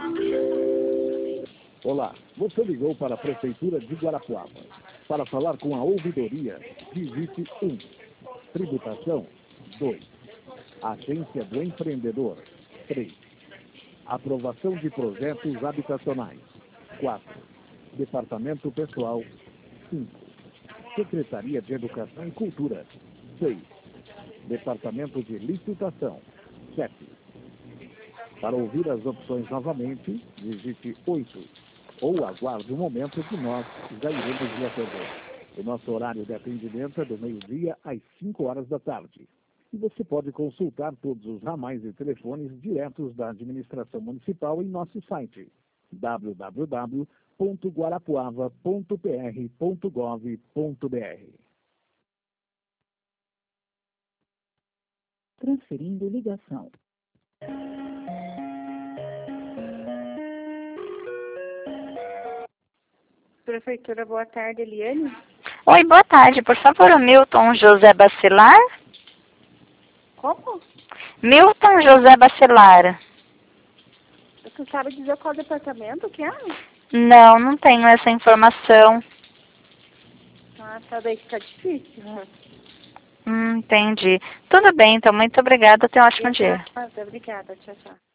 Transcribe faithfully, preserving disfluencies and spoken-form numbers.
Olá, você ligou para a Prefeitura de Guarapuava. Para falar com a ouvidoria, digite um. Tributação, dois. Agência do Empreendedor, três. Aprovação de projetos habitacionais, quatro. Departamento Pessoal, cinco. Secretaria de Educação e Cultura, seis. Departamento de Licitação, sete. Para ouvir as opções novamente, digite oito. Ou aguarde um momento que nós já iremos lhe atender. O nosso horário de atendimento é do meio-dia às cinco horas da tarde. E você pode consultar todos os ramais e telefones diretos da administração municipal em nosso site w w w ponto guarapuava ponto p r ponto gov ponto b r. Transferindo ligação. Prefeitura, boa tarde, Eliane. Oi, boa tarde. Por favor, o Milton José Bacelar? Como? Milton José Bacelar. Você sabe dizer qual departamento que é? Não, não tenho essa informação. Ah, tá, daí fica difícil. Hum, entendi. Tudo bem, então. Muito obrigada. Tenha um ótimo dia. Obrigada, tchau, tchau.